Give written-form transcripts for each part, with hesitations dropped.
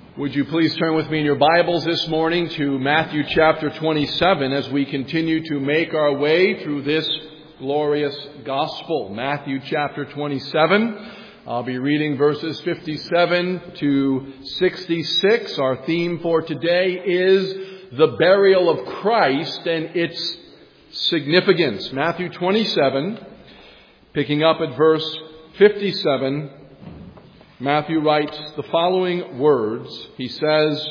Would you please turn with me in your Bibles this morning to Matthew chapter 27 as we continue to make our way through this glorious gospel. Matthew chapter 27. I'll be reading verses 57 to 66. Our theme for today is the burial of Christ and its significance. Matthew 27, picking up at verse 57. Matthew writes the following words. He says,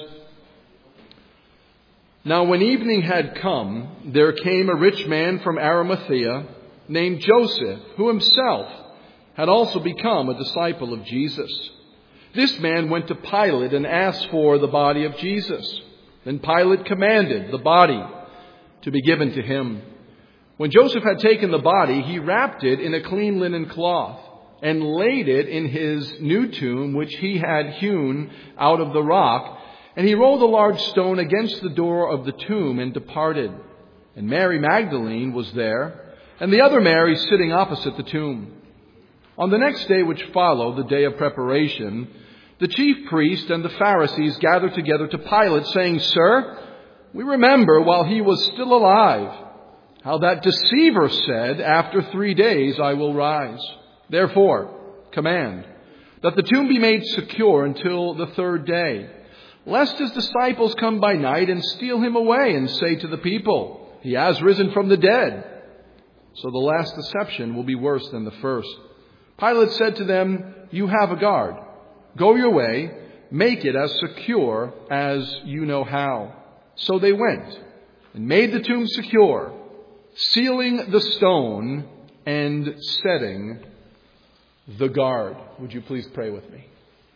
"Now when evening had come, there came a rich man from Arimathea named Joseph, who himself had also become a disciple of Jesus. This man went to Pilate and asked for the body of Jesus. Then Pilate commanded the body to be given to him. When Joseph had taken the body, he wrapped it in a clean linen cloth and laid it in his new tomb, which he had hewn out of the rock. And he rolled a large stone against the door of the tomb and departed. And Mary Magdalene was there, and the other Mary sitting opposite the tomb. On the next day which followed, the day of preparation, the chief priest and the Pharisees gathered together to Pilate, saying, 'Sir, we remember while he was still alive, how that deceiver said, "After 3 days I will rise." Therefore, command that the tomb be made secure until the 3rd day, lest his disciples come by night and steal him away and say to the people, 'He has risen from the dead.' So the last deception will be worse than the first." Pilate said to them, "You have a guard. Go your way, make it as secure as you know how." So they went and made the tomb secure, sealing the stone and setting the guard. Would you please pray with me?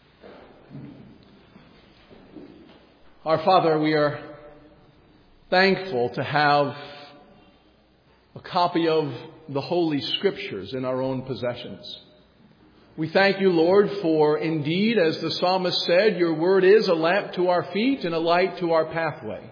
Our Father, we are thankful to have a copy of the Holy Scriptures in our own possessions. We thank you, Lord, for indeed, as the psalmist said, your word is a lamp to our feet and a light to our pathway.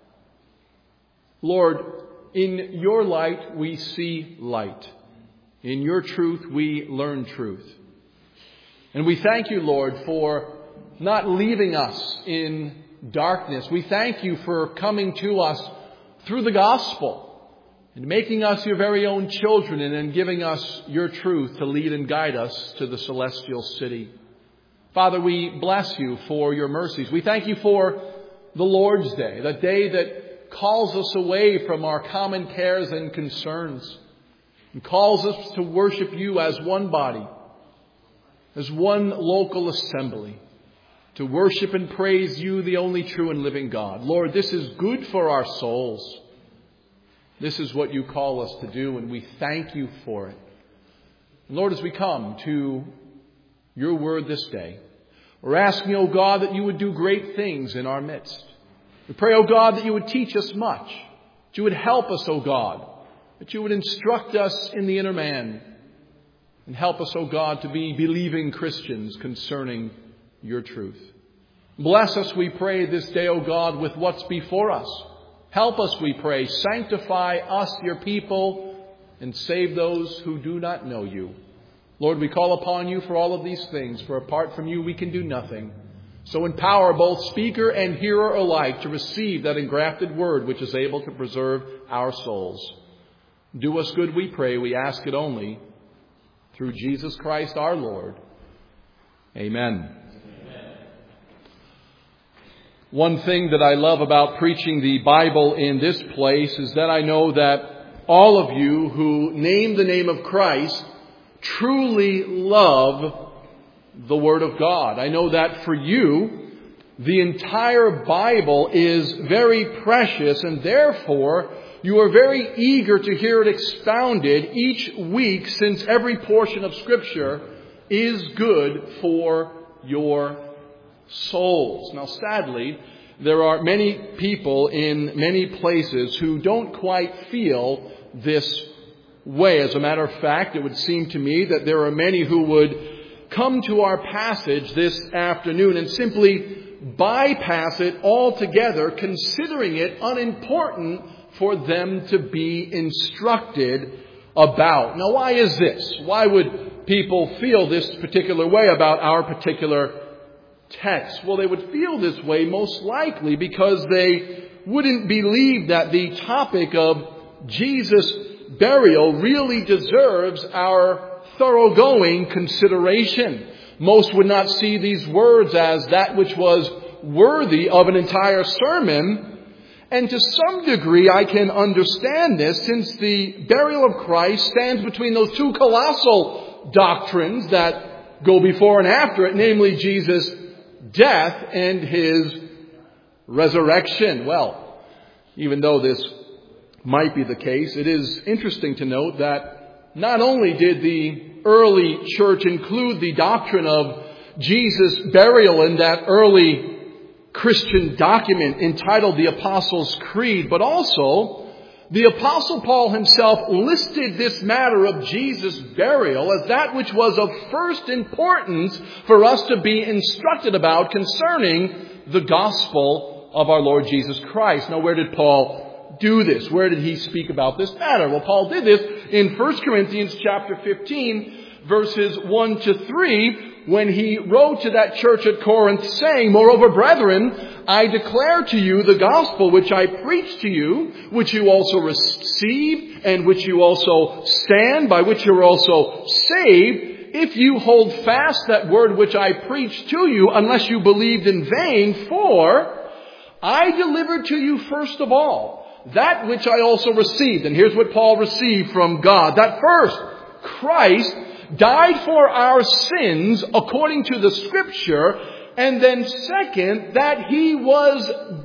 Lord, in your light we see light. In your truth, we learn truth. And we thank you, Lord, for not leaving us in darkness. We thank you for coming to us through the gospel and making us your very own children and then giving us your truth to lead and guide us to the celestial city. Father, we bless you for your mercies. We thank you for the Lord's Day, the day that calls us away from our common cares and concerns, and calls us to worship you as one body, as one local assembly, to worship and praise you, the only true and living God. Lord, this is good for our souls. This is what you call us to do, and we thank you for it. And Lord, as we come to your word this day, we're asking, O God, that you would do great things in our midst. We pray, O God, that you would teach us much, that you would help us, O God, that you would instruct us in the inner man and help us, O God, to be believing Christians concerning your truth. Bless us, we pray, this day, O God, with what's before us. Help us, we pray. Sanctify us, your people, and save those who do not know you. Lord, we call upon you for all of these things, for apart from you we can do nothing. So empower both speaker and hearer alike to receive that engrafted word which is able to preserve our souls. Do us good, we pray. We ask it only through Jesus Christ our Lord. Amen. One thing that I love about preaching the Bible in this place is that I know that all of you who name the name of Christ truly love the Word of God. I know that for you, the entire Bible is very precious, and therefore you are very eager to hear it expounded each week, since every portion of Scripture is good for your souls. Now, sadly, there are many people in many places who don't quite feel this way. As a matter of fact, it would seem to me that there are many who would come to our passage this afternoon and simply bypass it altogether, considering it unimportant for them to be instructed about. Now, why is this? Why would people feel this particular way about our particular text? Well, they would feel this way most likely because they wouldn't believe that the topic of Jesus' burial really deserves our thoroughgoing consideration. Most would not see these words as that which was worthy of an entire sermon. And to some degree, I can understand this, since the burial of Christ stands between those two colossal doctrines that go before and after it, namely Jesus' death and His resurrection. Well, even though this might be the case, it is interesting to note that not only did the early church include the doctrine of Jesus' burial in that early Christian document entitled the Apostles' Creed, but also the Apostle Paul himself listed this matter of Jesus' burial as that which was of first importance for us to be instructed about concerning the gospel of our Lord Jesus Christ. Now, where did Paul do this? Where did he speak about this matter? Well, Paul did this in 1 Corinthians chapter 15, verses 1 to 3, when he wrote to that church at Corinth, saying, "Moreover, brethren, I declare to you the gospel which I preached to you, which you also received, and which you also stand, by which you are also saved, if you hold fast that word which I preached to you, unless you believed in vain. For I delivered to you first of all that which I also received." And here's what Paul received from God. That first, Christ died for our sins according to the Scripture. And then second, that He was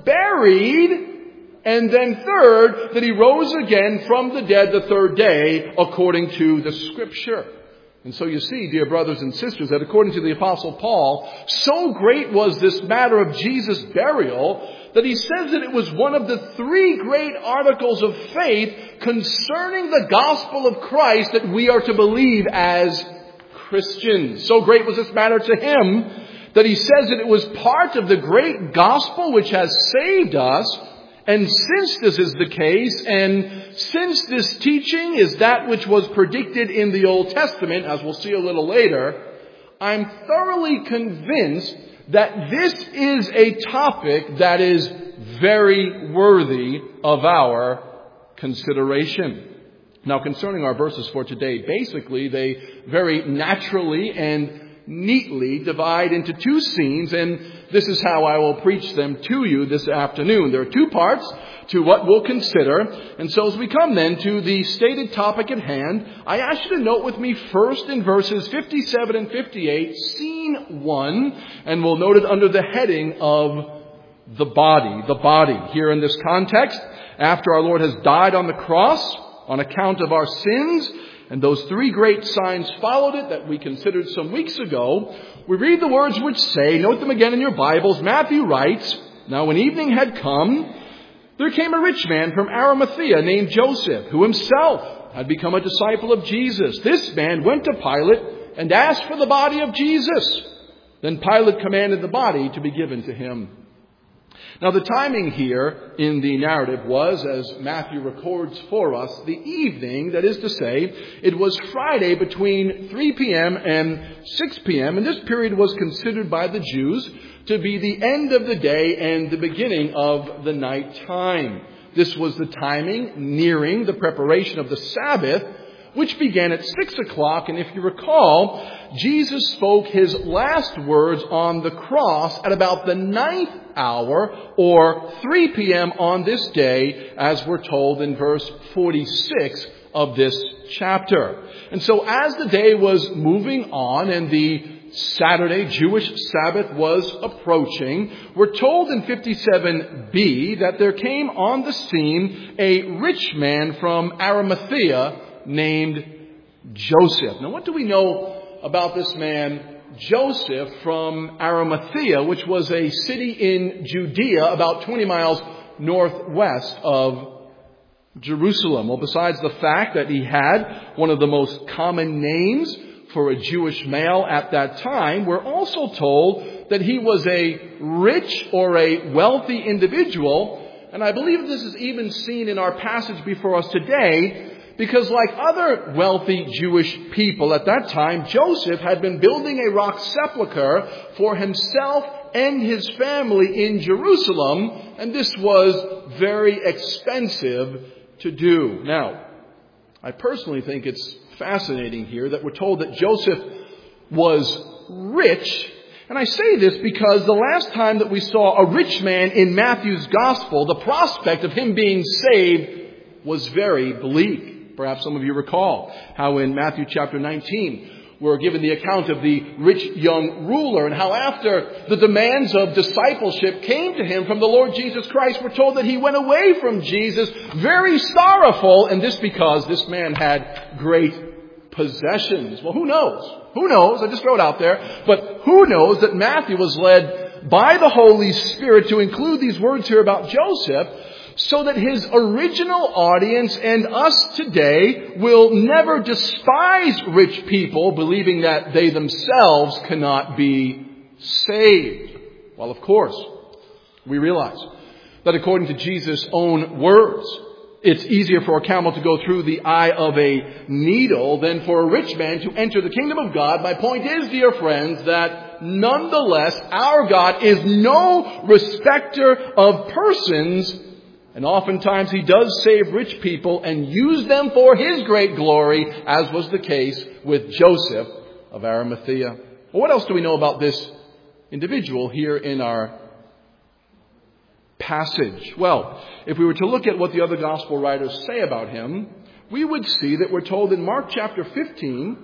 buried. And then third, that He rose again from the dead the third day according to the Scripture. And so you see, dear brothers and sisters, that according to the Apostle Paul, so great was this matter of Jesus' burial that he says that it was one of the three great articles of faith concerning the gospel of Christ that we are to believe as Christians. So great was this matter to him that he says that it was part of the great gospel which has saved us. And since this is the case, and since this teaching is that which was predicted in the Old Testament, as we'll see a little later, I'm thoroughly convinced that this is a topic that is very worthy of our consideration. Now, concerning our verses for today, basically they very naturally and neatly divide into two scenes, and this is how I will preach them to you this afternoon. There are two parts to what we'll consider, and so as we come then to the stated topic at hand, I ask you to note with me first in verses 57 and 58, scene 1, and we'll note it under the heading of the body. The body. Here in this context, after our Lord has died on the cross on account of our sins, and those three great signs followed it that we considered some weeks ago, we read the words which say, note them again in your Bibles, Matthew writes, "Now when evening had come, there came a rich man from Arimathea named Joseph, who himself had become a disciple of Jesus. This man went to Pilate and asked for the body of Jesus. Then Pilate commanded the body to be given to him." Now, the timing here in the narrative was, as Matthew records for us, the evening, that is to say, it was Friday between 3 p.m. and 6 p.m., and this period was considered by the Jews to be the end of the day and the beginning of the night time. This was the timing nearing the preparation of the Sabbath, which began at 6 o'clock. And if you recall, Jesus spoke his last words on the cross at about the 9th hour, or 3 p.m. on this day, as we're told in verse 46 of this chapter. And so as the day was moving on and the Saturday Jewish Sabbath was approaching, we're told in 57b that there came on the scene a rich man from Arimathea named Joseph. Now, what do we know about this man Joseph from Arimathea, which was a city in Judea about 20 miles northwest of Jerusalem? Well, besides the fact that he had one of the most common names for a Jewish male at that time, we're also told that he was a rich or a wealthy individual. And I believe this is even seen in our passage before us today, because like other wealthy Jewish people at that time, Joseph had been building a rock sepulcher for himself and his family in Jerusalem, and this was very expensive to do. Now, I personally think it's fascinating here that we're told that Joseph was rich. And I say this because the last time that we saw a rich man in Matthew's gospel, the prospect of him being saved was very bleak. Perhaps some of you recall how in Matthew chapter 19, we're given the account of the rich young ruler and how after the demands of discipleship came to him from the Lord Jesus Christ, we're told that he went away from Jesus very sorrowful, and this because this man had great possessions. Well, who knows? Who knows? I just throw it out there. But who knows that Matthew was led by the Holy Spirit to include these words here about Joseph so that his original audience and us today will never despise rich people believing that they themselves cannot be saved. Well, of course, we realize that according to Jesus' own words, it's easier for a camel to go through the eye of a needle than for a rich man to enter the kingdom of God. My point is, dear friends, that nonetheless, our God is no respecter of persons, and oftentimes He does save rich people and use them for His great glory, as was the case with Joseph of Arimathea. Well, what else do we know about this individual here in our passage? Well, if we were to look at what the other gospel writers say about him, we would see that we're told in Mark chapter 15,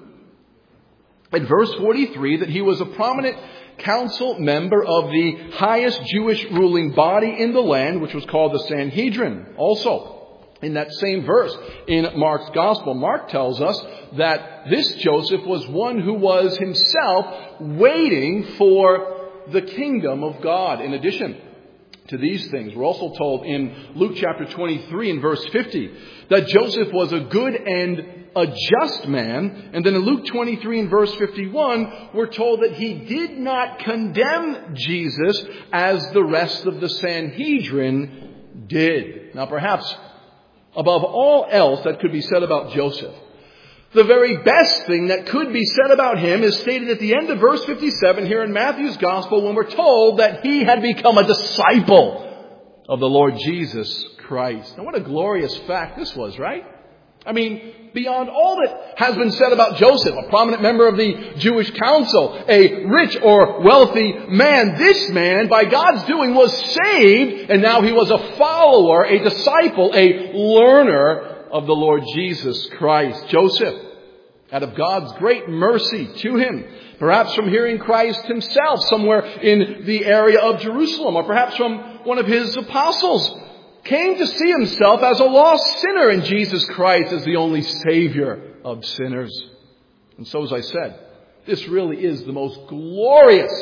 at verse 43, that he was a prominent council member of the highest Jewish ruling body in the land, which was called the Sanhedrin. Also, in that same verse in Mark's gospel, Mark tells us that this Joseph was one who was himself waiting for the kingdom of God. In addition to these things, we're also told in Luke chapter 23 and verse 50 that Joseph was a good and a just man. And then in Luke 23 and verse 51, we're told that he did not condemn Jesus as the rest of the Sanhedrin did. Now perhaps above all else that could be said about Joseph, the very best thing that could be said about him is stated at the end of verse 57 here in Matthew's Gospel, when we're told that he had become a disciple of the Lord Jesus Christ. Now what a glorious fact this was, right? I mean, beyond all that has been said about Joseph, a prominent member of the Jewish council, a rich or wealthy man, this man, by God's doing, was saved, and now he was a follower, a disciple, a learner of the Lord Jesus Christ. Joseph, out of God's great mercy to him, perhaps from hearing Christ himself somewhere in the area of Jerusalem, or perhaps from one of his apostles, came to see himself as a lost sinner and Jesus Christ as the only Savior of sinners. And so, as I said, this really is the most glorious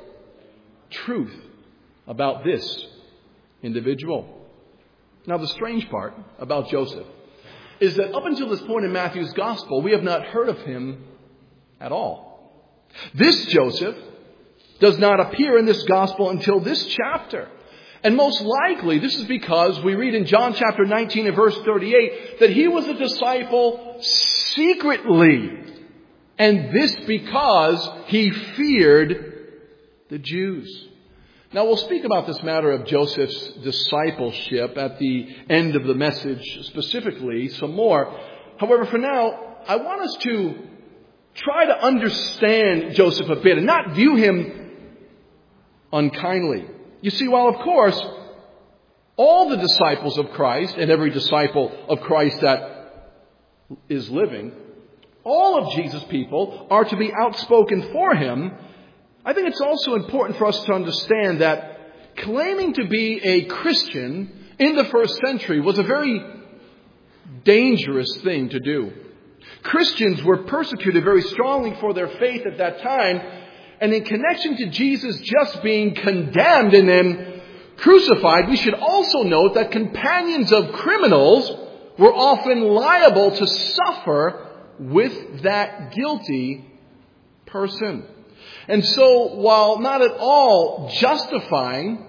truth about this individual. Now, the strange part about Joseph is that up until this point in Matthew's Gospel, we have not heard of him at all. This Joseph does not appear in this Gospel until this chapter. And most likely, this is because we read in John chapter 19 and verse 38 that he was a disciple secretly. And this because he feared the Jews. Now, we'll speak about this matter of Joseph's discipleship at the end of the message, specifically some more. However, for now, I want us to try to understand Joseph a bit and not view him unkindly. You see, while of course all the disciples of Christ and every disciple of Christ that is living, all of Jesus' people are to be outspoken for him, I think it's also important for us to understand that claiming to be a Christian in the first century was a very dangerous thing to do. Christians were persecuted very strongly for their faith at that time. And in connection to Jesus just being condemned and then crucified, we should also note that companions of criminals were often liable to suffer with that guilty person. And so, while not at all justifying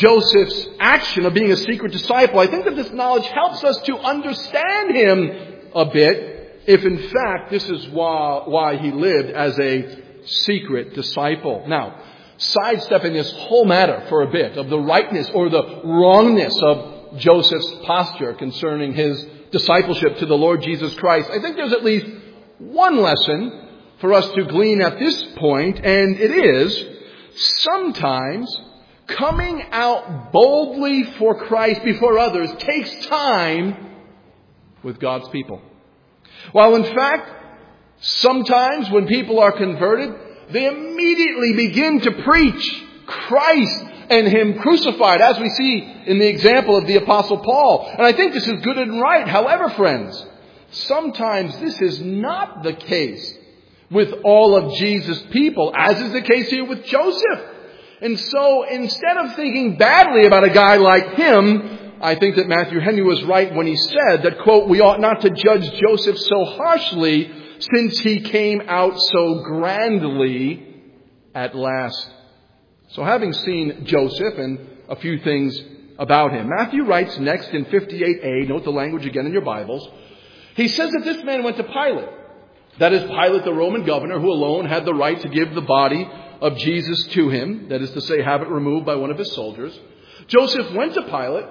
Joseph's action of being a secret disciple, I think that this knowledge helps us to understand him a bit if in fact this is why he lived as a secret disciple. Now, sidestepping this whole matter for a bit of the rightness or the wrongness of Joseph's posture concerning his discipleship to the Lord Jesus Christ, I think there's at least one lesson for us to glean at this point, and it is sometimes coming out boldly for Christ before others takes time with God's people. While in fact, sometimes when people are converted, they immediately begin to preach Christ and Him crucified, as we see in the example of the Apostle Paul. And I think this is good and right. However, friends, sometimes this is not the case with all of Jesus' people, as is the case here with Joseph. And so instead of thinking badly about a guy like him, I think that Matthew Henry was right when he said that, quote, we ought not to judge Joseph so harshly since he came out so grandly at last. So having seen Joseph and a few things about him, Matthew writes next in 58a, note the language again in your Bibles, he says that this man went to Pilate. That is Pilate, the Roman governor, who alone had the right to give the body of Jesus to him, that is to say, have it removed by one of his soldiers. Joseph went to Pilate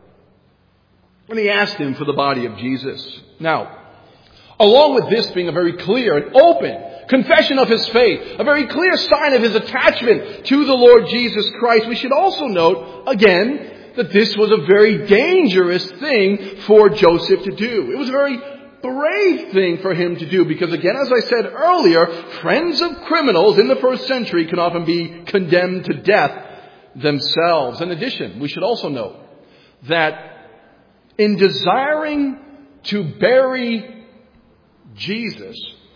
and he asked him for the body of Jesus. Now, along with this being a very clear and open confession of his faith, a very clear sign of his attachment to the Lord Jesus Christ, we should also note, again, that this was a very dangerous thing for Joseph to do. It was a very brave thing for him to do because, again, as I said earlier, friends of criminals in the first century can often be condemned to death themselves. In addition, we should also note that in desiring to bury Jesus,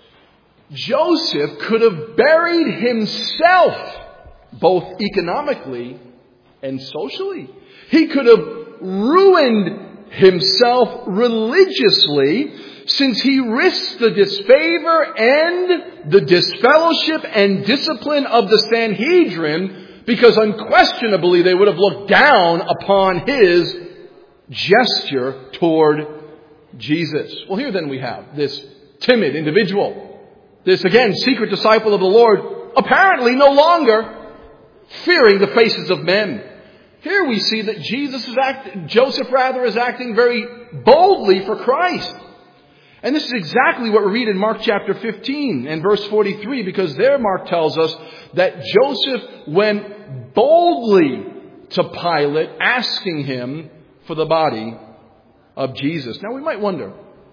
Joseph could have buried himself both economically and socially. He could have ruined himself religiously, since he risked the disfavor and the disfellowship and discipline of the Sanhedrin, because unquestionably they would have looked down upon his gesture toward Jesus. Well, here then we have this timid individual, this again secret disciple of the Lord, apparently no longer fearing the faces of men. Here we see that Joseph is acting very boldly for Christ. And this is exactly what we read in Mark chapter 15 and verse 43, because there Mark tells us that Joseph went boldly to Pilate, asking him for the body of Jesus. Now we might wonder,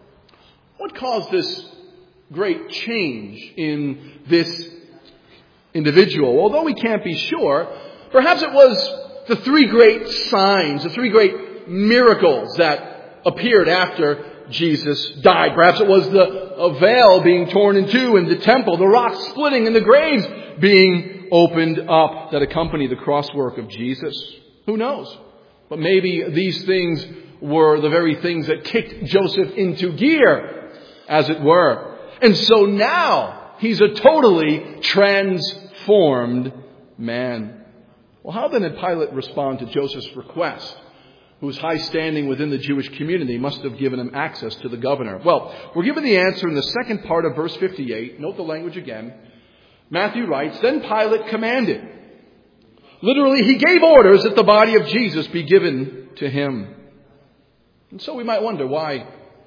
what caused this great change in this individual? Although we can't be sure, perhaps it was the three great signs, the three great miracles that appeared after Jesus died. Perhaps it was the veil being torn in two in the temple, the rocks splitting and the graves being opened up that accompany the crosswork of Jesus. Who knows? But maybe these things were the very things that kicked Joseph into gear, as it were. And so now he's a totally transformed man. Well, how then did Pilate respond to Joseph's request, whose high standing within the Jewish community must have given him access to the governor? Well, we're given the answer in the second part of verse 58. Note the language again. Matthew writes, then Pilate commanded. Literally, he gave orders that the body of Jesus be given to him. And so we might wonder why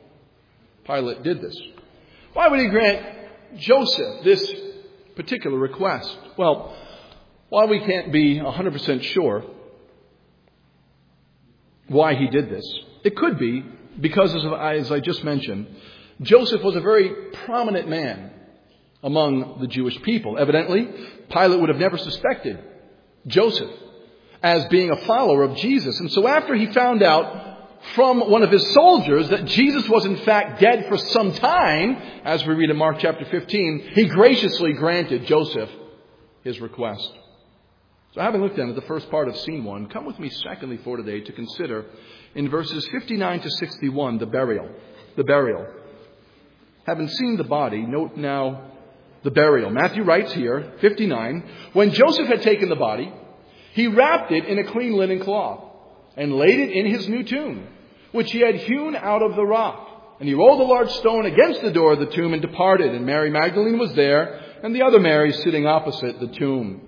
Pilate did this. Why would he grant Joseph this particular request? Well, while we can't be 100% sure why he did this, it could be because, as I just mentioned, Joseph was a very prominent man among the Jewish people. Evidently, Pilate would have never suspected Joseph as being a follower of Jesus. And so after he found out from one of his soldiers that Jesus was in fact dead for some time, as we read in Mark chapter 15, he graciously granted Joseph his request. So having looked then at the first part of scene 1, come with me secondly for today to consider in verses 59 to 61 the burial. The burial. Having seen the body, note now the burial. Matthew writes here, 59, when Joseph had taken the body, he wrapped it in a clean linen cloth and laid it in his new tomb, which he had hewn out of the rock. And he rolled a large stone against the door of the tomb and departed. And Mary Magdalene was there, and the other Mary sitting opposite the tomb.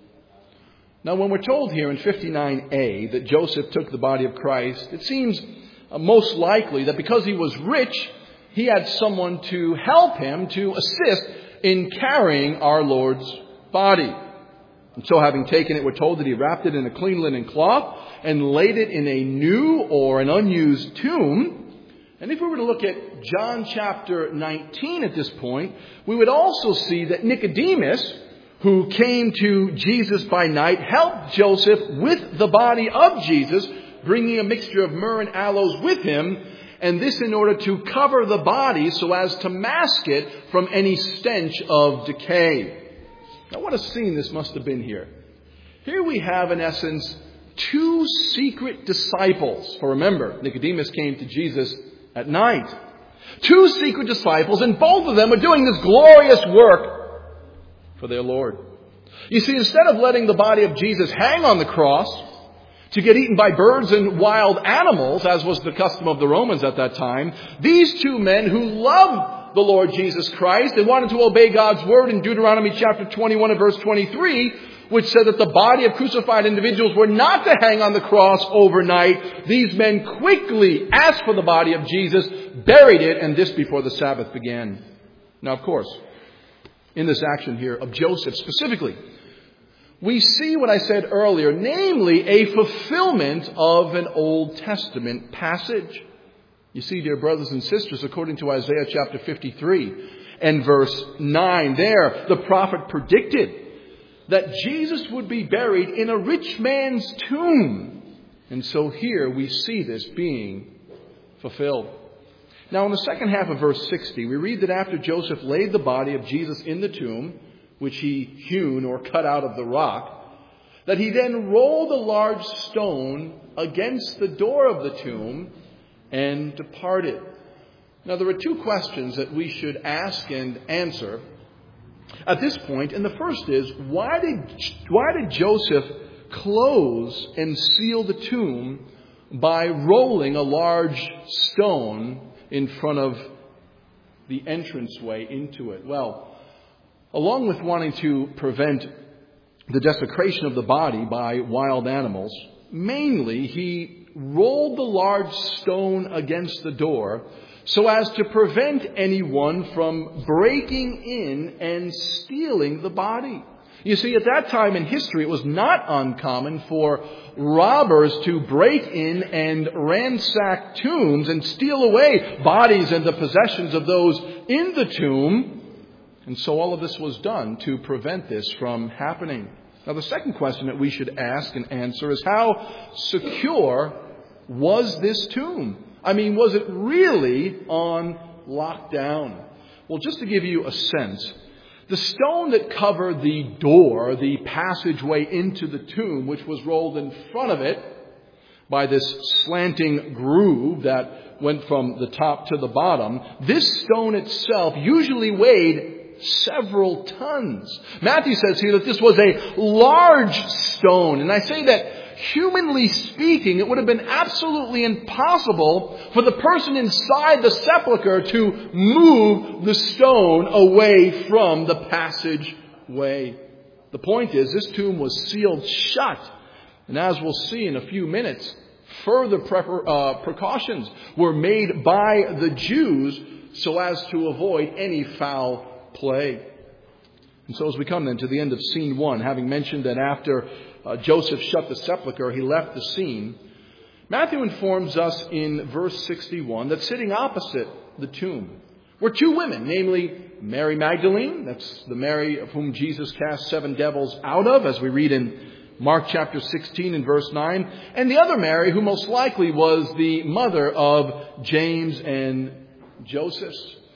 Now, when we're told here in 59a that Joseph took the body of Christ, it seems most likely that because he was rich, he had someone to help him, to assist in carrying our Lord's body. And so having taken it, we're told that he wrapped it in a clean linen cloth and laid it in a new or an unused tomb. And if we were to look at John chapter 19 at this point, we would also see that Nicodemus, who came to Jesus by night, helped Joseph with the body of Jesus, bringing a mixture of myrrh and aloes with him, and this in order to cover the body so as to mask it from any stench of decay. Now, what a scene this must have been here. Here we have, in essence, two secret disciples. For remember, Nicodemus came to Jesus at night. Two secret disciples, and both of them are doing this glorious work for their Lord. You see, instead of letting the body of Jesus hang on the cross to get eaten by birds and wild animals, as was the custom of the Romans at that time, these two men who loved the Lord Jesus Christ and wanted to obey God's word in Deuteronomy chapter 21 and verse 23, which said that the body of crucified individuals were not to hang on the cross overnight. These men quickly asked for the body of Jesus, buried it, and this before the Sabbath began. Now, of course, in this action here of Joseph specifically, we see what I said earlier, namely a fulfillment of an Old Testament passage. You see, dear brothers and sisters, according to Isaiah chapter 53 and verse 9 there, the prophet predicted that Jesus would be buried in a rich man's tomb. And so here we see this being fulfilled. Now in the second half of verse 60, we read that after Joseph laid the body of Jesus in the tomb, which he hewn or cut out of the rock, that he then rolled a large stone against the door of the tomb and departed. Now there are two questions that we should ask and answer at this point, and the first is, why did Joseph close and seal the tomb by rolling a large stone in front of the entranceway into it? Well, along with wanting to prevent the desecration of the body by wild animals, mainly he rolled the large stone against the door so as to prevent anyone from breaking in and stealing the body. You see, at that time in history, it was not uncommon for robbers to break in and ransack tombs and steal away bodies and the possessions of those in the tomb. And so all of this was done to prevent this from happening. Now, the second question that we should ask and answer is, how secure was this tomb? I mean, was it really on lockdown? Well, just to give you a sense, the stone that covered the door, the passageway into the tomb, which was rolled in front of it by this slanting groove that went from the top to the bottom, this stone itself usually weighed several tons. Matthew says here that this was a large stone. And I say that, humanly speaking, it would have been absolutely impossible for the person inside the sepulcher to move the stone away from the passageway. The point is, this tomb was sealed shut. And as we'll see in a few minutes, further precautions were made by the Jews so as to avoid any foul play. And so as we come then to the end of scene 1, having mentioned that after Joseph shut the sepulcher, he left the scene, Matthew informs us in verse 61 that sitting opposite the tomb were two women, namely Mary Magdalene, that's the Mary of whom Jesus cast 7 devils out of, as we read in Mark chapter 16 and verse 9, and the other Mary, who most likely was the mother of James and Joseph.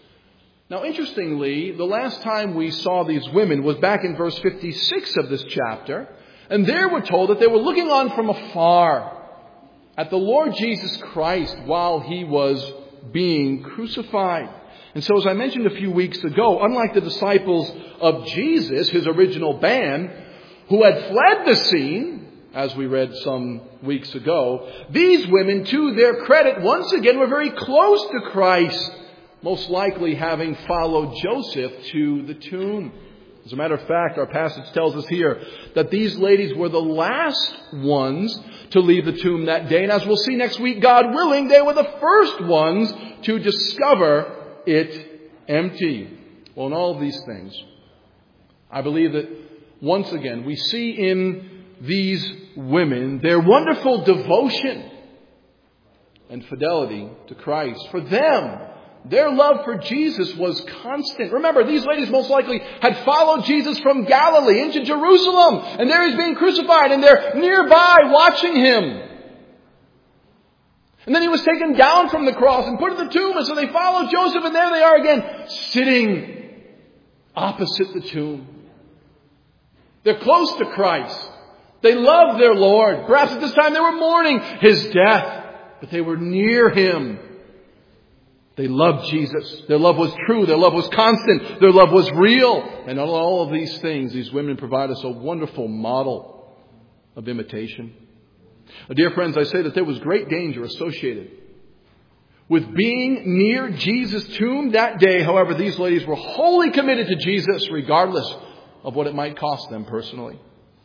Now, interestingly, the last time we saw these women was back in verse 56 of this chapter. And there we're told that they were looking on from afar at the Lord Jesus Christ while he was being crucified. And so, as I mentioned a few weeks ago, unlike the disciples of Jesus, his original band, who had fled the scene as we read some weeks ago. These women, to their credit, once again were very close to Christ, most likely having followed Joseph to the tomb. As a matter of fact, our passage tells us here that these ladies were the last ones to leave the tomb that day. And as we'll see next week, God willing, they were the first ones to discover it empty. Well, in all of these things, I believe that once again we see in these women their wonderful devotion and fidelity to Christ. For them, their love for Jesus was constant. Remember, these ladies most likely had followed Jesus from Galilee into Jerusalem. And there he's being crucified. And they're nearby watching him. And then he was taken down from the cross and put in the tomb. And so they followed Joseph. And there they are again, sitting opposite the tomb. They're close to Christ. They love their Lord. Perhaps at this time they were mourning his death. But they were near him. They loved Jesus. Their love was true. Their love was constant. Their love was real. And on all of these things, these women provide us a wonderful model of imitation. Dear friends, I say that there was great danger associated with being near Jesus' tomb that day. However, these ladies were wholly committed to Jesus, regardless of what it might cost them personally.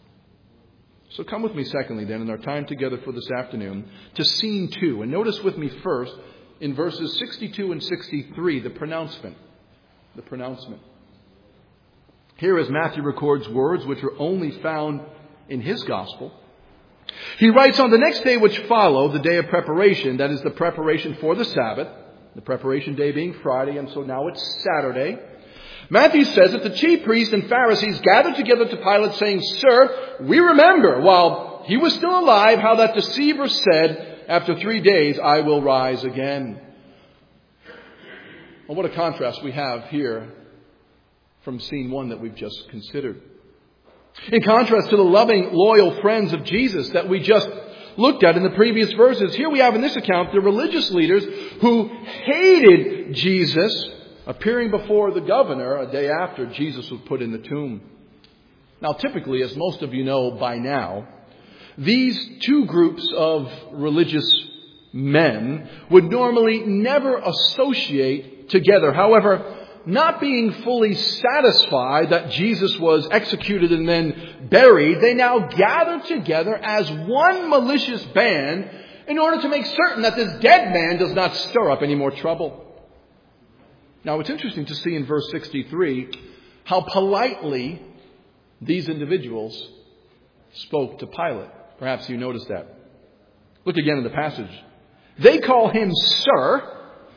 So come with me, secondly, then, in our time together for this afternoon, to scene 2. And notice with me first, in verses 62 and 63, the pronouncement. The pronouncement. Here, as Matthew records words which are only found in his gospel, he writes, on the next day which followed, the day of preparation, that is the preparation for the Sabbath, the preparation day being Friday, and so now it's Saturday. Matthew says that the chief priests and Pharisees gathered together to Pilate, saying, Sir, we remember, while he was still alive, how that deceiver said, after 3 days, I will rise again. Well, what a contrast we have here from scene 1 that we've just considered. In contrast to the loving, loyal friends of Jesus that we just looked at in the previous verses, here we have in this account the religious leaders who hated Jesus appearing before the governor a day after Jesus was put in the tomb. Now, typically, as most of you know by now, these two groups of religious men would normally never associate together. However, not being fully satisfied that Jesus was executed and then buried, they now gather together as one malicious band in order to make certain that this dead man does not stir up any more trouble. Now, it's interesting to see in verse 63 how politely these individuals spoke to Pilate. Perhaps you noticed that. Look again in the passage. They call him Sir.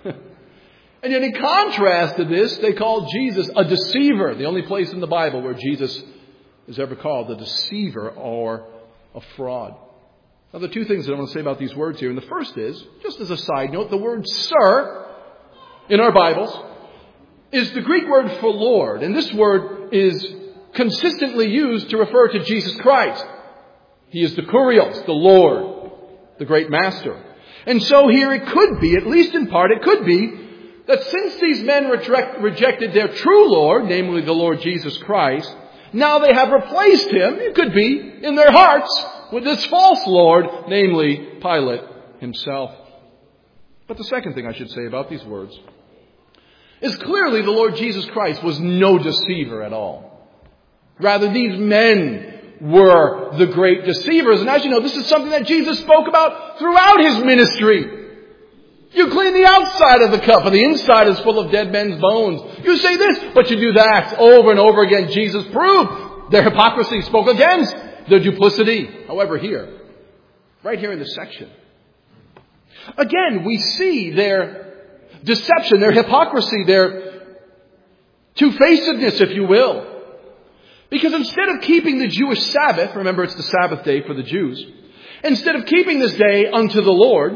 And yet in contrast to this, they call Jesus a deceiver. The only place in the Bible where Jesus is ever called a deceiver or a fraud. Now, there are two things that I want to say about these words here. And the first is, just as a side note, the word Sir in our Bibles is the Greek word for Lord. And this word is consistently used to refer to Jesus Christ. He is the Kurios, the Lord, the great master. And so here it could be, at least in part, it could be that since these men rejected their true Lord, namely the Lord Jesus Christ, now they have replaced him, it could be, in their hearts with this false Lord, namely Pilate himself. But the second thing I should say about these words is clearly the Lord Jesus Christ was no deceiver at all. Rather, these men were the great deceivers. And as you know, this is something that Jesus spoke about throughout his ministry. You clean the outside of the cup, and the inside is full of dead men's bones. You say this, but you do that. Over and over again, Jesus proved their hypocrisy, spoke against their duplicity. However, here, right here in this section, again, we see their deception, their hypocrisy, their two-facedness, if you will. Because instead of keeping the Jewish Sabbath, remember it's the Sabbath day for the Jews, instead of keeping this day unto the Lord,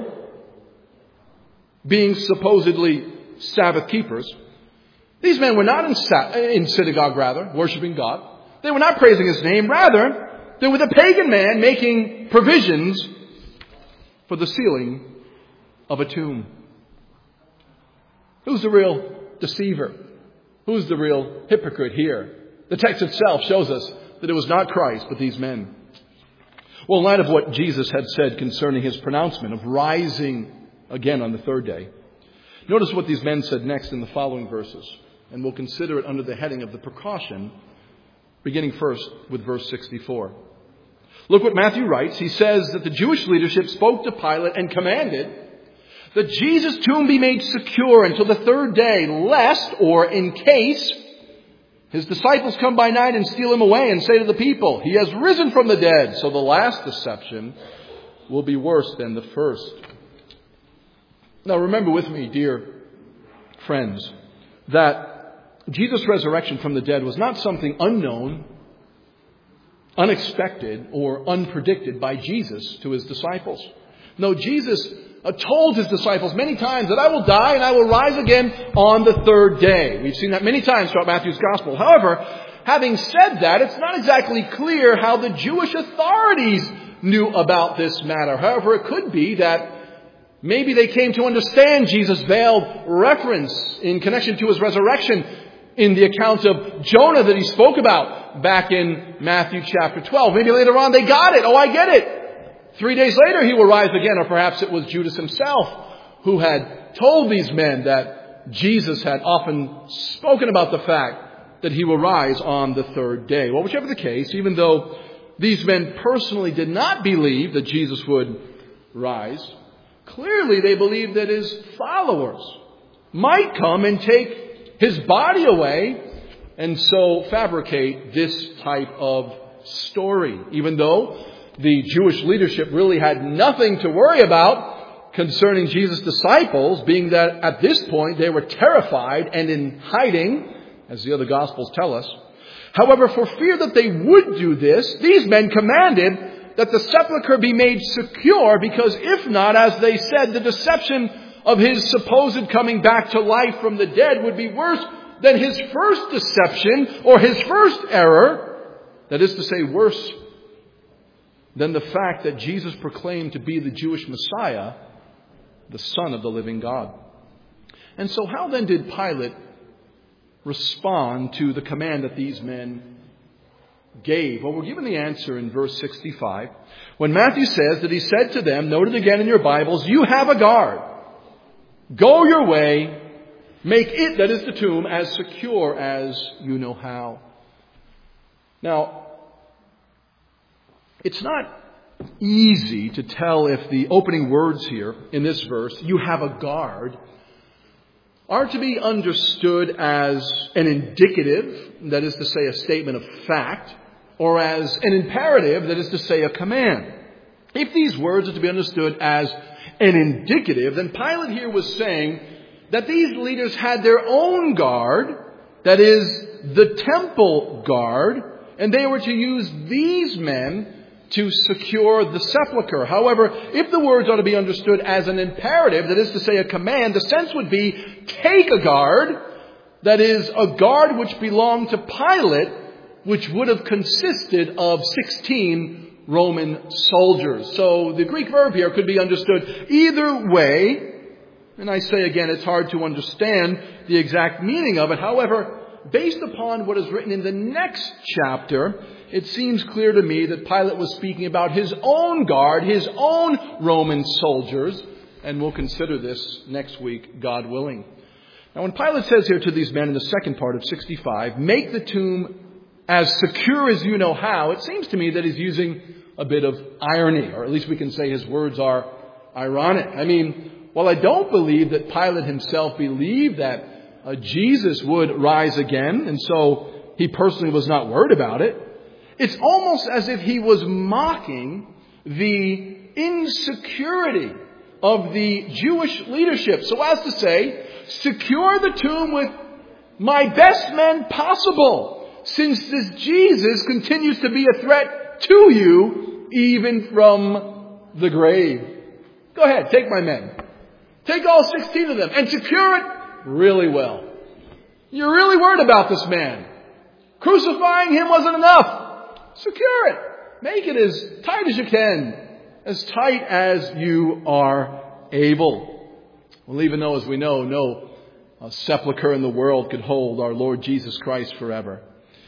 being supposedly Sabbath keepers, these men were not in synagogue, worshiping God. They were not praising his name. Rather, they were the pagan man making provisions for the sealing of a tomb. Who's the real deceiver? Who's the real hypocrite here? The text itself shows us that it was not Christ, but these men. Well, in light of what Jesus had said concerning his pronouncement of rising again on the third day, notice what these men said next in the following verses. And we'll consider it under the heading of the precaution, beginning first with verse 64. Look what Matthew writes. He says that the Jewish leadership spoke to Pilate and commanded that Jesus' tomb be made secure until the third day, lest, or in case, his disciples come by night and steal him away and say to the people, he has risen from the dead. So the last deception will be worse than the first. Now remember with me, dear friends, that Jesus' resurrection from the dead was not something unknown, unexpected, or unpredicted by Jesus to his disciples. No, Jesus told his disciples many times that I will die and I will rise again on the third day. We've seen that many times throughout Matthew's gospel. However, having said that, it's not exactly clear how the Jewish authorities knew about this matter. However, it could be that maybe they came to understand Jesus' veiled reference in connection to his resurrection in the account of Jonah that he spoke about back in Matthew chapter 12. Maybe later on they got it. Oh, I get it. 3 days later he will rise again. Or perhaps it was Judas himself who had told these men that Jesus had often spoken about the fact that he will rise on the third day. Well, whichever the case, even though these men personally did not believe that Jesus would rise, clearly they believed that his followers might come and take his body away and so fabricate this type of story. Even though the Jewish leadership really had nothing to worry about concerning Jesus' disciples, being that at this point they were terrified and in hiding, as the other Gospels tell us. However, for fear that they would do this, these men commanded that the sepulchre be made secure, because if not, as they said, the deception of his supposed coming back to life from the dead would be worse than his first deception or his first error. That is to say, worse than the fact that Jesus proclaimed to be the Jewish Messiah, the Son of the living God. And so how then did Pilate respond to the command that these men gave? Well, we're given the answer in verse 65. When Matthew says that he said to them, note it again in your Bibles, you have a guard. Go your way. Make it, that is the tomb, as secure as you know how. Now, it's not easy to tell if the opening words here in this verse, you have a guard, are to be understood as an indicative, that is to say a statement of fact, or as an imperative, that is to say a command. If these words are to be understood as an indicative, then Pilate here was saying that these leaders had their own guard, that is, the temple guard, and they were to use these men to secure the sepulchre. However, if the words are to be understood as an imperative, that is to say a command, the sense would be take a guard, that is a guard which belonged to Pilate, which would have consisted of 16 Roman soldiers. So the Greek verb here could be understood either way. And I say again, it's hard to understand the exact meaning of it. However, based upon what is written in the next chapter, it seems clear to me that Pilate was speaking about his own guard, his own Roman soldiers, and we'll consider this next week, God willing. Now, when Pilate says here to these men in the second part of 65, make the tomb as secure as you know how, it seems to me that he's using a bit of irony, or at least we can say his words are ironic. I mean, while I don't believe that Pilate himself believed that Jesus would rise again, and so he personally was not worried about it, it's almost as if he was mocking the insecurity of the Jewish leadership. So as to say, secure the tomb with my best men possible, since this Jesus continues to be a threat to you, even from the grave. Go ahead, take my men. Take all 16 of them and secure it really well. You're really worried about this man. Crucifying him wasn't enough. Secure it. Make it as tight as you can. As tight as you are able. Well, even though, as we know, no sepulcher in the world could hold our Lord Jesus Christ forever.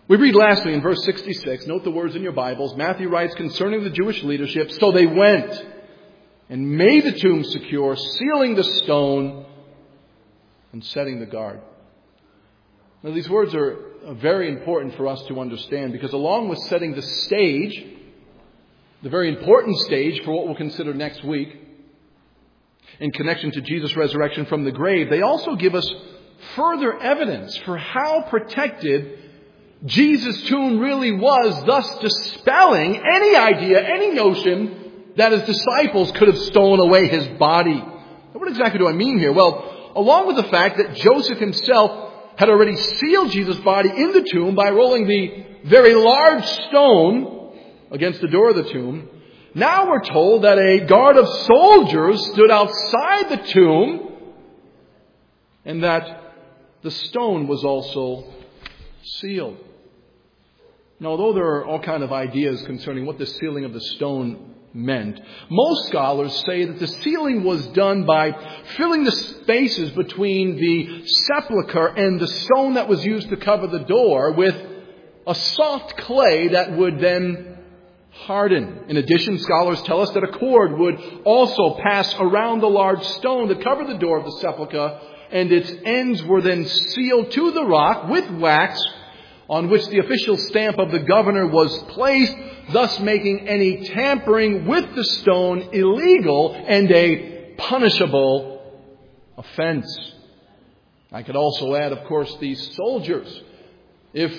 We read lastly in verse 66, note the words in your Bibles, Matthew writes concerning the Jewish leadership, so they went and made the tomb secure, sealing the stone and setting the guard. Now these words are very important for us to understand because along with setting the stage, the very important stage for what we'll consider next week in connection to Jesus' resurrection from the grave, they also give us further evidence for how protected Jesus' tomb really was, thus dispelling any idea, any notion that his disciples could have stolen away his body. Now, what exactly do I mean here? Well, along with the fact that Joseph himself had already sealed Jesus' body in the tomb by rolling the very large stone against the door of the tomb, now we're told that a guard of soldiers stood outside the tomb and that the stone was also sealed. Now, although there are all kinds of ideas concerning what the sealing of the stone meant, most scholars say that the sealing was done by filling the spaces between the sepulchre and the stone that was used to cover the door with a soft clay that would then harden. In addition, scholars tell us that a cord would also pass around the large stone that covered the door of the sepulchre, and its ends were then sealed to the rock with wax on which the official stamp of the governor was placed, thus making any tampering with the stone illegal and a punishable offense. I could also add, of course, these soldiers. If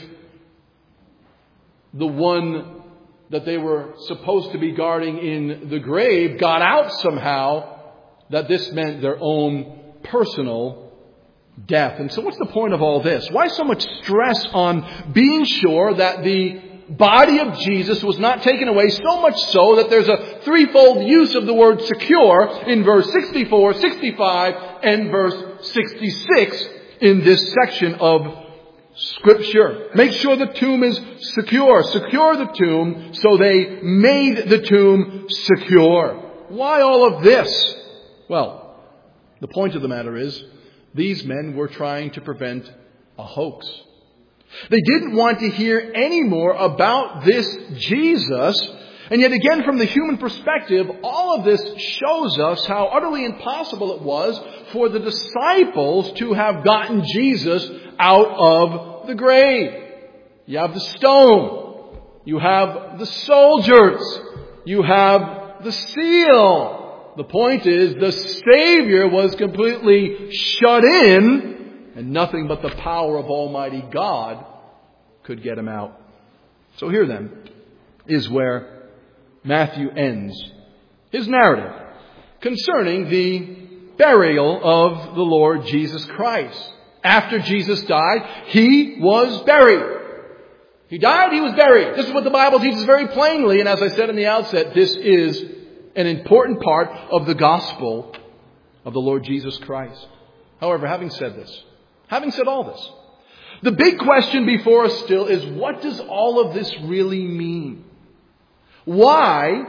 the one that they were supposed to be guarding in the grave got out somehow, that this meant their own personal death. And so what's the point of all this? Why so much stress on being sure that the body of Jesus was not taken away, so much so that there's a threefold use of the word secure in verse 64, 65, and verse 66 in this section of Scripture. Make sure the tomb is secure. Secure the tomb, so they made the tomb secure. Why all of this? Well, the point of the matter is, these men were trying to prevent a hoax. They didn't want to hear any more about this Jesus. And yet again, from the human perspective, all of this shows us how utterly impossible it was for the disciples to have gotten Jesus out of the grave. You have the stone. You have the soldiers. You have the seal. The point is, the Savior was completely shut in, and nothing but the power of Almighty God could get him out. So here then is where Matthew ends his narrative concerning the burial of the Lord Jesus Christ. After Jesus died, he was buried. He died, he was buried. This is what the Bible teaches very plainly, and as I said in the outset, this is an important part of the gospel of the Lord Jesus Christ. However, having said all this, the big question before us still is, what does all of this really mean? Why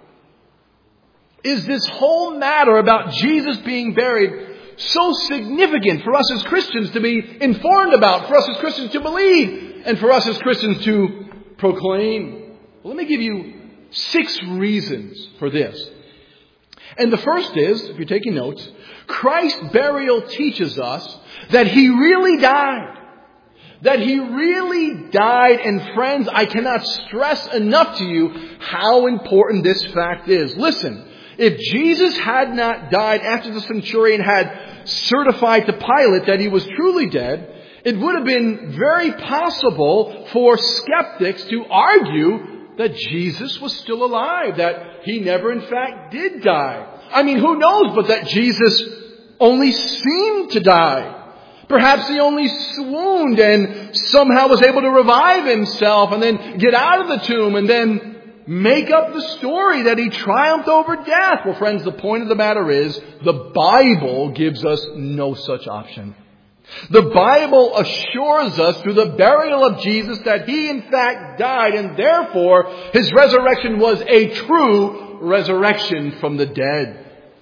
is this whole matter about Jesus being buried so significant for us as Christians to be informed about, for us as Christians to believe, and for us as Christians to proclaim? Well, let me give you 6 reasons for this. And the first is, if you're taking notes, Christ's burial teaches us that he really died. That he really died. And friends, I cannot stress enough to you how important this fact is. Listen, if Jesus had not died after the centurion had certified to Pilate that he was truly dead, it would have been very possible for skeptics to argue that Jesus was still alive, that he never in fact did die. I mean, who knows but that Jesus only seemed to die. Perhaps he only swooned and somehow was able to revive himself and then get out of the tomb and then make up the story that he triumphed over death. Well, friends, the point of the matter is, the Bible gives us no such option. The Bible assures us through the burial of Jesus that he in fact died, and therefore his resurrection was a true resurrection from the dead.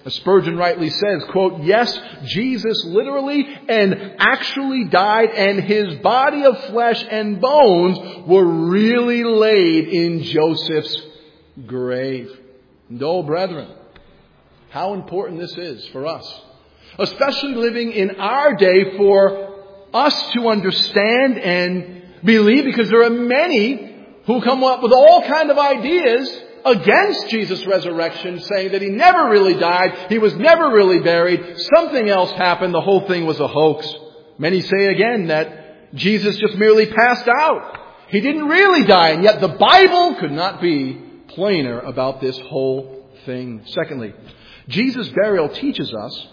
As Spurgeon rightly says, quote, yes, Jesus literally and actually died, and his body of flesh and bones were really laid in Joseph's grave. And oh, brethren, how important this is for us, especially living in our day, for us to understand and believe, because there are many who come up with all kind of ideas against Jesus' resurrection, saying that he never really died, he was never really buried, something else happened, the whole thing was a hoax. Many say again that Jesus just merely passed out. He didn't really die, and yet the Bible could not be plainer about this whole thing. Secondly, Jesus' burial teaches us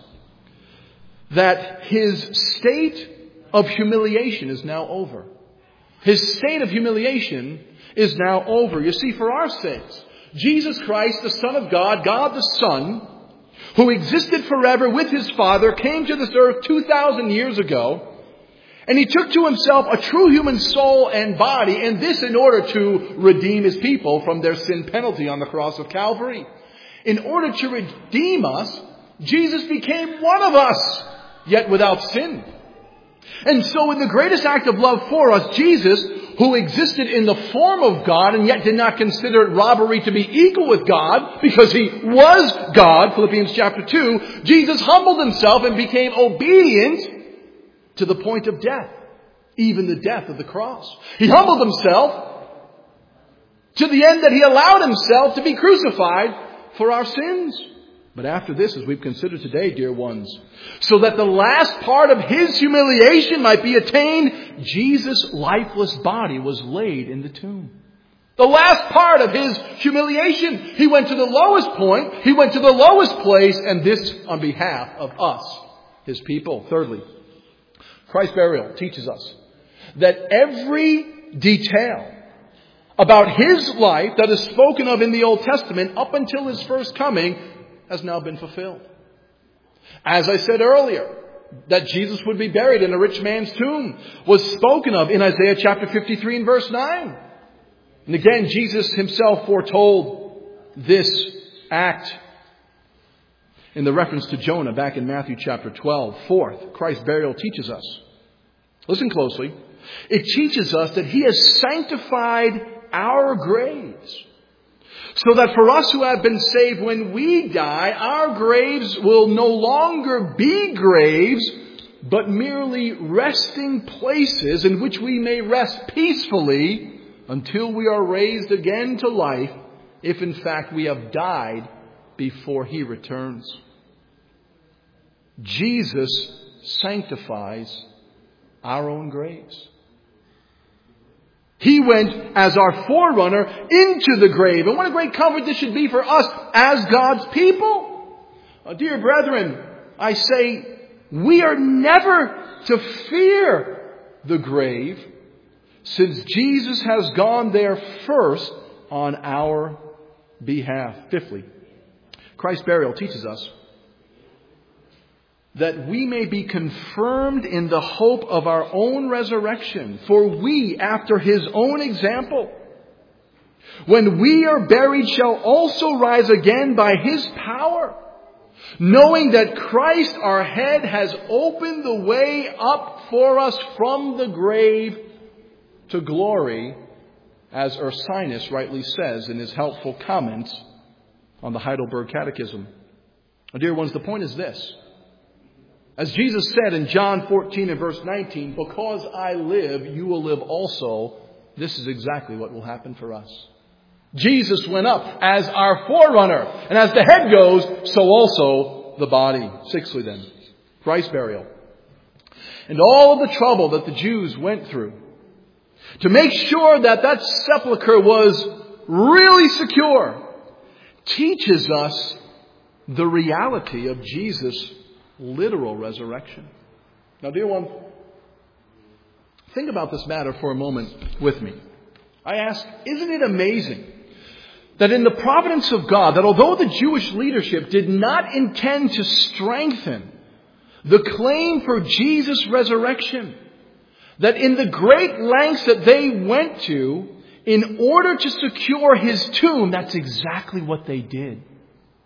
that his state of humiliation is now over. His state of humiliation is now over. You see, for our sakes, Jesus Christ, the Son of God, God the Son, who existed forever with his Father, came to this earth 2,000 years ago, and he took to himself a true human soul and body, and this in order to redeem his people from their sin penalty on the cross of Calvary. In order to redeem us, Jesus became one of us, yet without sin. And so in the greatest act of love for us, Jesus, who existed in the form of God and yet did not consider it robbery to be equal with God because he was God, Philippians chapter 2, Jesus humbled himself and became obedient to the point of death, even the death of the cross. He humbled himself to the end that he allowed himself to be crucified for our sins. But after this, as we've considered today, dear ones, so that the last part of his humiliation might be attained, Jesus' lifeless body was laid in the tomb. The last part of his humiliation. He went to the lowest point. He went to the lowest place, and this on behalf of us, his people. Thirdly, Christ's burial teaches us that every detail about his life that is spoken of in the Old Testament up until his first coming has now been fulfilled. As I said earlier, that Jesus would be buried in a rich man's tomb was spoken of in Isaiah chapter 53 and verse 9. And again, Jesus himself foretold this act in the reference to Jonah back in Matthew chapter 12. Fourth, Christ's burial teaches us. Listen closely. It teaches us that he has sanctified our graves, so that for us who have been saved, when we die, our graves will no longer be graves, but merely resting places in which we may rest peacefully until we are raised again to life, if in fact we have died before he returns. Jesus sanctifies our own graves. He went as our forerunner into the grave. And what a great comfort this should be for us as God's people. Dear brethren, I say we are never to fear the grave, since Jesus has gone there first on our behalf. Fifthly, Christ's burial teaches us that we may be confirmed in the hope of our own resurrection. For we, after his own example, when we are buried, shall also rise again by his power, knowing that Christ our head has opened the way up for us from the grave to glory, as Ursinus rightly says in his helpful comments on the Heidelberg Catechism. Dear ones, the point is this. As Jesus said in John 14 and verse 19, because I live, you will live also. This is exactly what will happen for us. Jesus went up as our forerunner. And as the head goes, so also the body. Sixthly then, Christ's burial. And all of the trouble that the Jews went through to make sure that that sepulcher was really secure teaches us the reality of Jesus' literal resurrection. Now, dear one, think about this matter for a moment with me. I ask, isn't it amazing that in the providence of God, that although the Jewish leadership did not intend to strengthen the claim for Jesus' resurrection, that in the great lengths that they went to in order to secure his tomb, that's exactly what they did.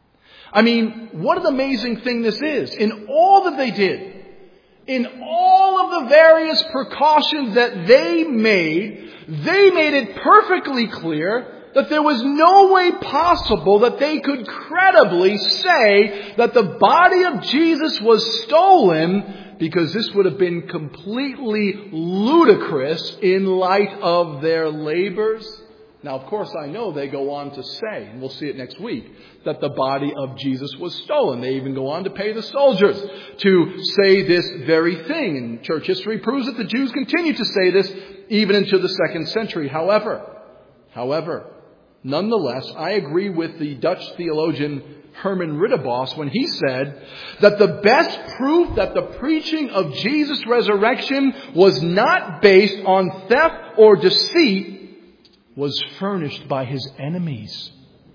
I mean, what an amazing thing this is. In all that they did, in all of the various precautions that they made it perfectly clear that there was no way possible that they could credibly say that the body of Jesus was stolen, because this would have been completely ludicrous in light of their labors. Now, of course, I know they go on to say, and we'll see it next week, that the body of Jesus was stolen. They even go on to pay the soldiers to say this very thing. And church history proves that the Jews continue to say this even into the 2nd century. However, nonetheless, I agree with the Dutch theologian Herman Ridderbos when he said that the best proof that the preaching of Jesus' resurrection was not based on theft or deceit was furnished by his enemies.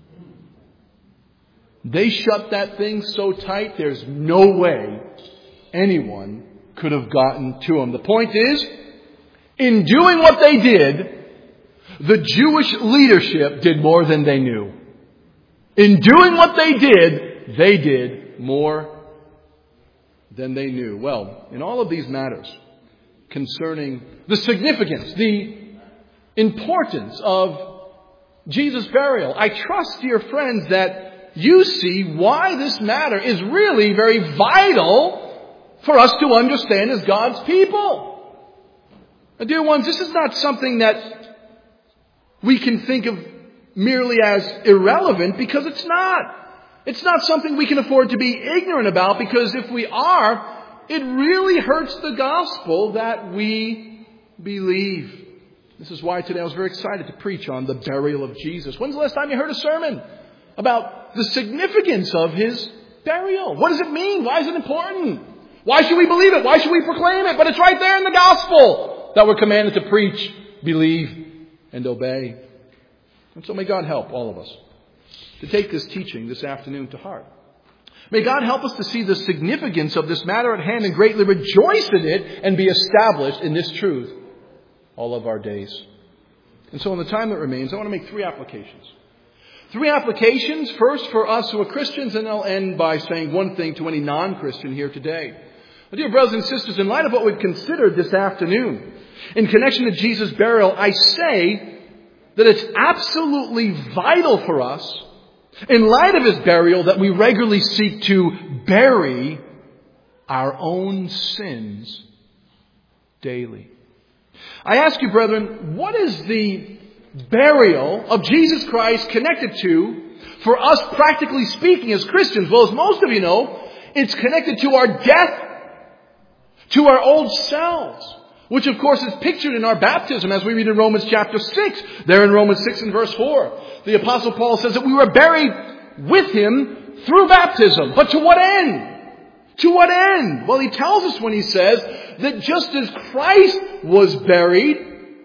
They shut that thing so tight, there's no way anyone could have gotten to him. The point is, in doing what they did, the Jewish leadership did more than they knew. In doing what they did more than they knew. Well, in all of these matters concerning the significance, the importance of Jesus' burial, I trust, dear friends, that you see why this matter is really very vital for us to understand as God's people. Now, dear ones, this is not something that we can think of merely as irrelevant, because it's not. It's not something we can afford to be ignorant about, because if we are, it really hurts the gospel that we believe. This is why today I was very excited to preach on the burial of Jesus. When's the last time you heard a sermon about the significance of his burial? What does it mean? Why is it important? Why should we believe it? Why should we proclaim it? But it's right there in the gospel that we're commanded to preach, believe, and obey. And so may God help all of us to take this teaching this afternoon to heart. May God help us to see the significance of this matter at hand and greatly rejoice in it and be established in this truth all of our days. And so in the time that remains, I want to make 3 applications. 3 applications. First, for us who are Christians, and I'll end by saying one thing to any non-Christian here today. Well, dear brothers and sisters, in light of what we've considered this afternoon, in connection to Jesus' burial, I say that it's absolutely vital for us, in light of his burial, that we regularly seek to bury our own sins daily. I ask you, brethren, what is the burial of Jesus Christ connected to for us, practically speaking, as Christians? Well, as most of you know, it's connected to our death, to our old selves, which of course is pictured in our baptism as we read in Romans chapter 6. There in Romans 6 and verse 4, the Apostle Paul says that we were buried with him through baptism. But to what end? To what end? Well, he tells us when he says that just as Christ was buried,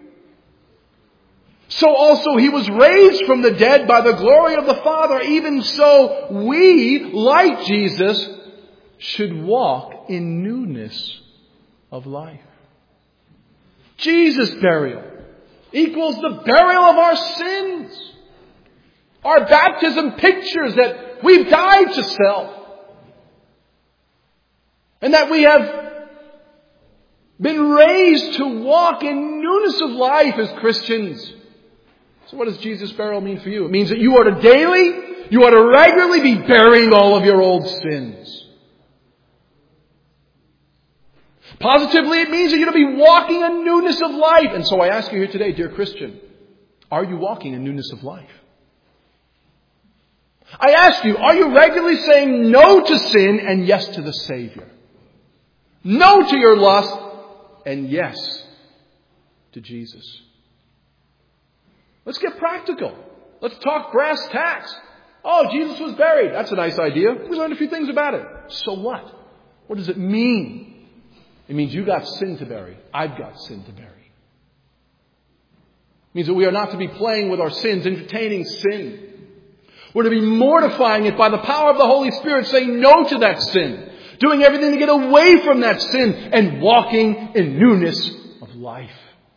so also he was raised from the dead by the glory of the Father. Even so we, like Jesus, should walk in newness of life. Jesus' burial equals the burial of our sins. Our baptism pictures that we've died to self. And that we have been raised to walk in newness of life as Christians. So what does Jesus' burial mean for you? It means that you ought to regularly be burying all of your old sins. Positively, it means that you're to be walking in newness of life. And so I ask you here today, dear Christian, are you walking in newness of life? I ask you, are you regularly saying no to sin and yes to the Savior? No to your lust and yes to Jesus. Let's get practical. Let's talk brass tacks. Oh, Jesus was buried. That's a nice idea. We learned a few things about it. So what? What does it mean? It means you got sin to bury. I've got sin to bury. It means that we are not to be playing with our sins, entertaining sin. We're to be mortifying it by the power of the Holy Spirit, saying no to that sin. Doing everything to get away from that sin and walking in newness of life.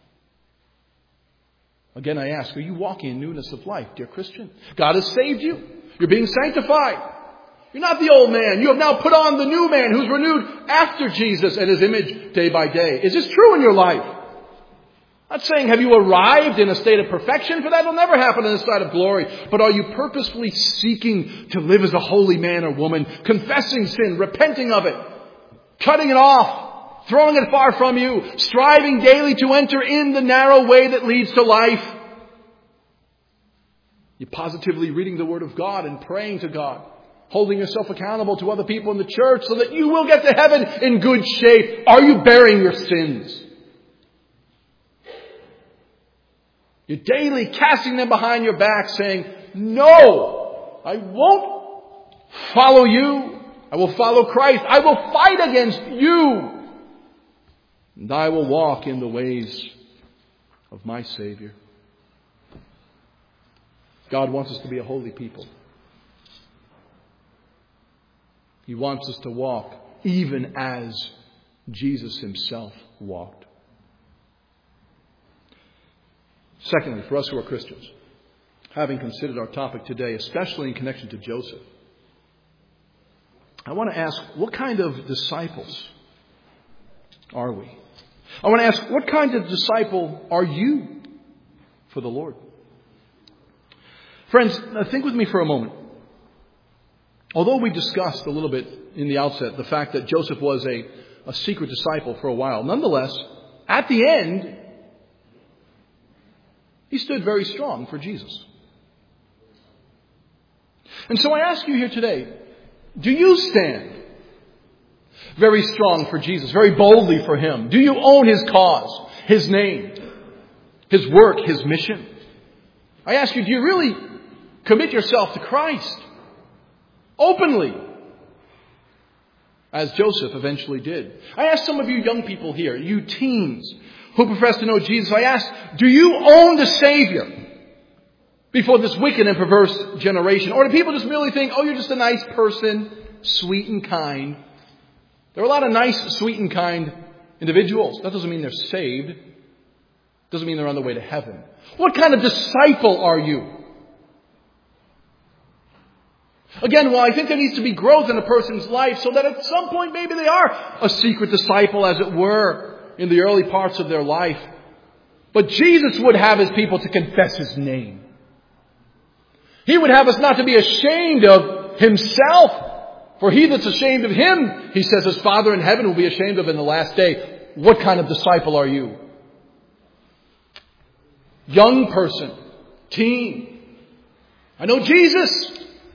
Again, I ask, are you walking in newness of life, dear Christian? God has saved you. You're being sanctified. You're not the old man. You have now put on the new man who's renewed after Jesus and His image day by day. Is this true in your life? I'm not saying have you arrived in a state of perfection, for that will never happen in this side of glory. But are you purposefully seeking to live as a holy man or woman, confessing sin, repenting of it, cutting it off, throwing it far from you, striving daily to enter in the narrow way that leads to life? You're positively reading the Word of God and praying to God, holding yourself accountable to other people in the church so that you will get to heaven in good shape. Are you bearing your sins? You're daily casting them behind your back, saying, no, I won't follow you. I will follow Christ. I will fight against you. And I will walk in the ways of my Savior. God wants us to be a holy people. He wants us to walk even as Jesus Himself walked. Secondly, for us who are Christians, having considered our topic today, especially in connection to Joseph, I want to ask, what kind of disciples are we? I want to ask, what kind of disciple are you for the Lord? Friends, think with me for a moment. Although we discussed a little bit in the outset the fact that Joseph was a secret disciple for a while, nonetheless, at the end, he stood very strong for Jesus. And so I ask you here today, do you stand very strong for Jesus, very boldly for Him? Do you own His cause, His name, His work, His mission? I ask you, do you really commit yourself to Christ openly, as Joseph eventually did? I ask some of you young people here, you teens who profess to know Jesus, I ask, do you own the Savior before this wicked and perverse generation? Or do people just merely think, oh, you're just a nice person, sweet and kind? There are a lot of nice, sweet and kind individuals. That doesn't mean they're saved. Doesn't mean they're on the way to heaven. What kind of disciple are you? Again, while I think there needs to be growth in a person's life so that at some point maybe they are a secret disciple, as it were, in the early parts of their life. But Jesus would have His people to confess His name. He would have us not to be ashamed of Himself. For he that's ashamed of Him, He says, His Father in heaven will be ashamed of in the last day. What kind of disciple are you? Young person, teen, I know Jesus.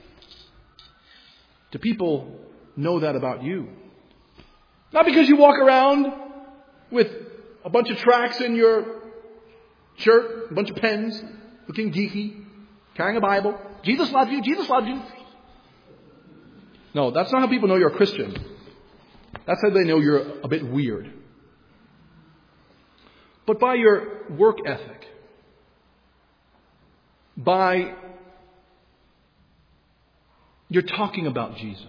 Do people know that about you? Not because you walk around with a bunch of tracts in your shirt, a bunch of pens, looking geeky, carrying a Bible. Jesus loves you. Jesus loves you. No, that's not how people know you're a Christian. That's how they know you're a bit weird. But by your work ethic, by your talking about Jesus,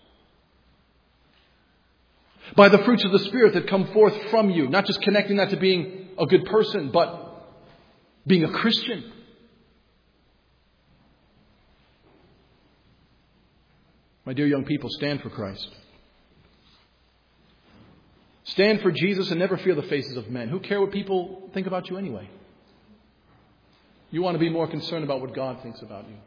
by the fruits of the Spirit that come forth from you, not just connecting that to being a good person, but being a Christian. My dear young people, stand for Christ. Stand for Jesus and never fear the faces of men. Who care what people think about you anyway? You want to be more concerned about what God thinks about you.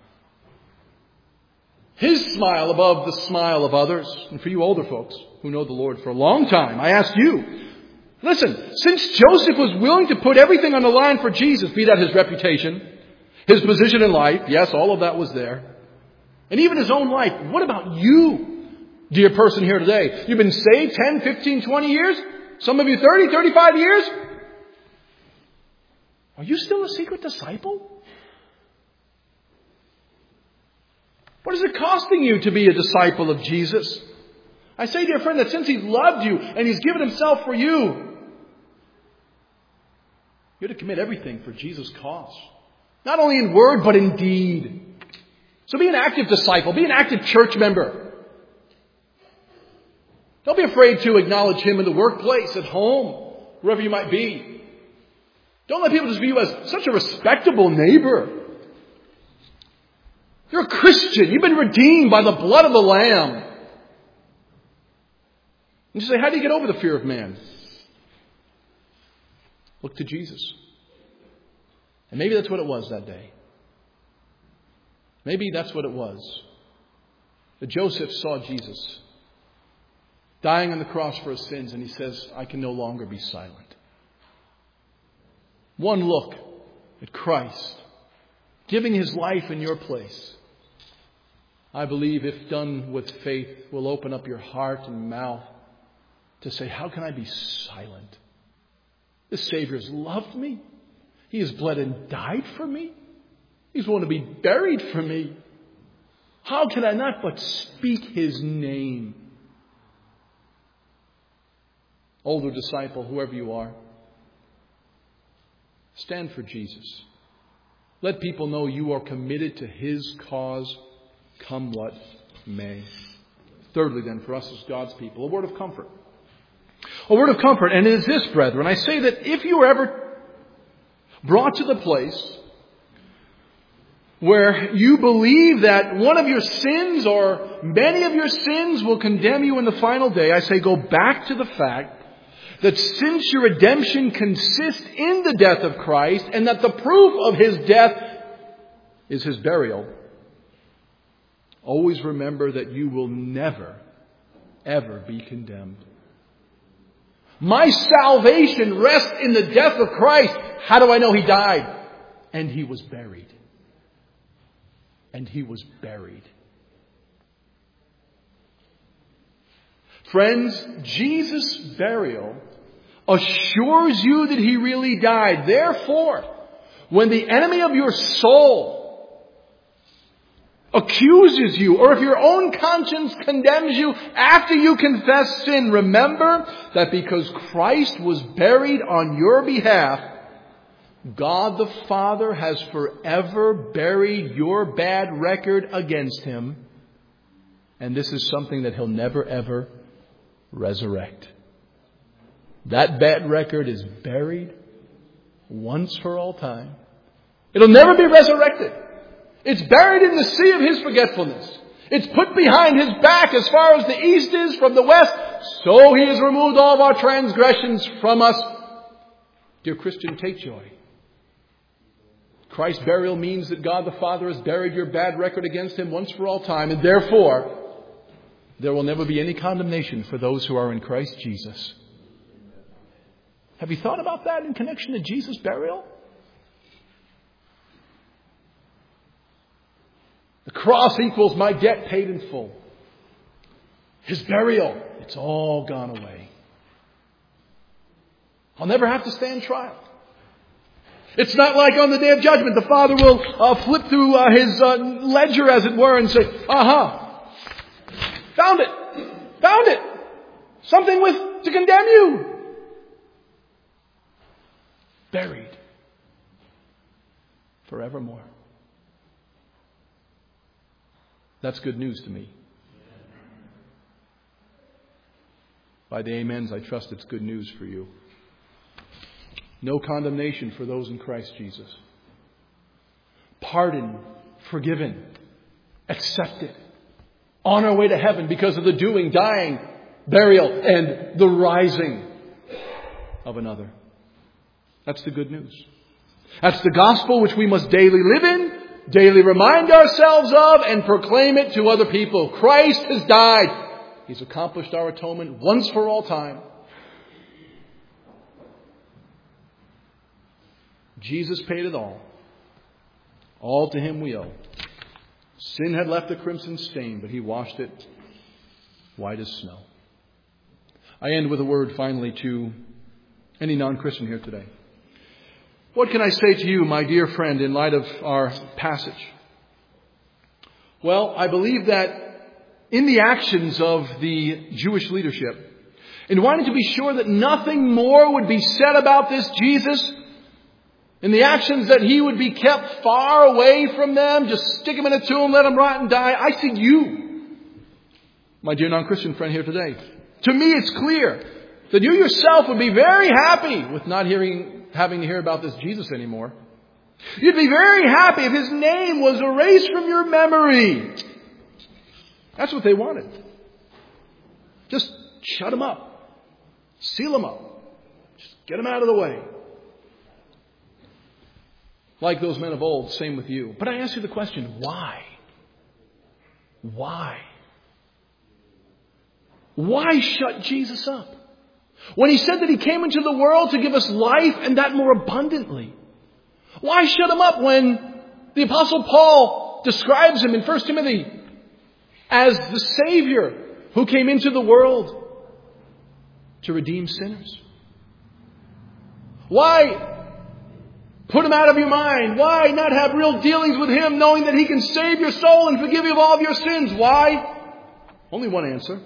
His smile above the smile of others. And for you older folks who know the Lord for a long time, I ask you, listen, since Joseph was willing to put everything on the line for Jesus, be that his reputation, his position in life, yes, all of that was there, and even his own life, what about you, dear person here today? You've been saved 10, 15, 20 years? Some of you 30, 35 years? Are you still a secret disciple? What is it costing you to be a disciple of Jesus? I say, dear friend, that since He loved you and He's given Himself for you, you're to commit everything for Jesus' cause. Not only in word, but in deed. So be an active disciple. Be an active church member. Don't be afraid to acknowledge Him in the workplace, at home, wherever you might be. Don't let people just view you as such a respectable neighbor. You're a Christian. You've been redeemed by the blood of the Lamb. And you say, how do you get over the fear of man? Look to Jesus. And maybe that's what it was that day. Maybe that's what it was. That Joseph saw Jesus dying on the cross for his sins, and he says, I can no longer be silent. One look at Christ, giving his life in your place, I believe, if done with faith, will open up your heart and mouth to say, how can I be silent? This Savior has loved me. He has bled and died for me. He's willing to be buried for me. How can I not but speak his name? Older disciple, whoever you are, stand for Jesus. Let people know you are committed to his cause, come what may. Thirdly, then, for us as God's people, a word of comfort. A word of comfort, and it is this, brethren. I say that if you are ever brought to the place where you believe that one of your sins or many of your sins will condemn you in the final day, I say go back to the fact that since your redemption consists in the death of Christ and that the proof of his death is his burial, always remember that you will never, ever be condemned. My salvation rests in the death of Christ. How do I know he died? And he was buried. And he was buried. Friends, Jesus' burial assures you that he really died. Therefore, when the enemy of your soul accuses you, or if your own conscience condemns you after you confess sin, remember that because Christ was buried on your behalf, God the Father has forever buried your bad record against him. And this is something that he'll never ever resurrect. That bad record is buried once for all time. It'll never be resurrected. It's buried in the sea of his forgetfulness. It's put behind his back as far as the east is from the west. So he has removed all of our transgressions from us. Dear Christian, take joy. Christ's burial means that God the Father has buried your bad record against him once for all time. And therefore, there will never be any condemnation for those who are in Christ Jesus. Have you thought about that in connection to Jesus' burial? The cross equals my debt paid in full. His burial, it's all gone away. I'll never have to stand trial. It's not like on the day of judgment the Father will flip through his ledger, as it were, and say, found it, something to condemn you. Buried forevermore. That's good news to me. By the amens, I trust it's good news for you. No condemnation for those in Christ Jesus. Pardon, forgiven, accepted. On our way to heaven because of the doing, dying, burial, and the rising of another. That's the good news. That's the gospel which we must daily live in, daily remind ourselves of, and proclaim it to other people. Christ has died. He's accomplished our atonement once for all time. Jesus paid it all. All to him we owe. Sin had left a crimson stain, but he washed it white as snow. I end with a word finally to any non-Christian here today. What can I say to you, my dear friend, in light of our passage? Well, I believe that in the actions of the Jewish leadership, in wanting to be sure that nothing more would be said about this Jesus, in the actions that he would be kept far away from them, just stick him in a tomb, let him rot and die, I see you, my dear non-Christian friend here today. To me, it's clear that you yourself would be very happy with not having to hear about this Jesus anymore. You'd be very happy if His name was erased from your memory. That's what they wanted. Just shut Him up. Seal Him up. Just get Him out of the way. Like those men of old, same with you. But I ask you the question, why? Why? Why shut Jesus up? When He said that He came into the world to give us life and that more abundantly. Why shut Him up when the Apostle Paul describes Him in 1 Timothy as the Savior who came into the world to redeem sinners? Why put Him out of your mind? Why not have real dealings with Him knowing that He can save your soul and forgive you of all of your sins? Why? Only one answer.